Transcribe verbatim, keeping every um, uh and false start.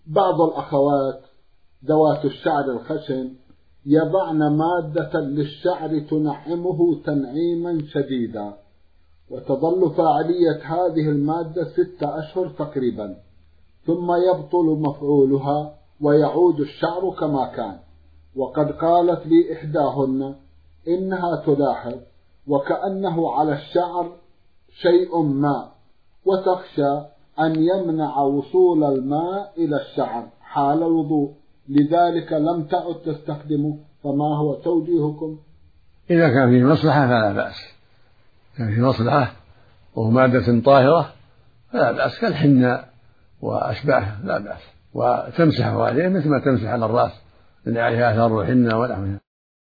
بعض الأخوات ذوات الشعر الخشن يضعن مادة للشعر تنعمه تنعيما شديدا، وتظل فاعلية هذه المادة ستة أشهر تقريبا، ثم يبطل مفعولها ويعود الشعر كما كان. وقد قالت لي إحداهن إنها تلاحظ وكأنه على الشعر شيء ما، وتخشى أن يمنع وصول الماء إلى الشعر حال الوضوء، لذلك لم تعد تستخدمه، فما هو توجيهكم؟ إذا كان فيه مصلحة فلا بأس، كان فيه مصلحة وهو مادة طاهرة فلا بأس، كالحناء وأشباهه لا بأس، وتمسحه عليه مثل ما تمسح على الرأس اللي عليها آثار الحناء ونحوها.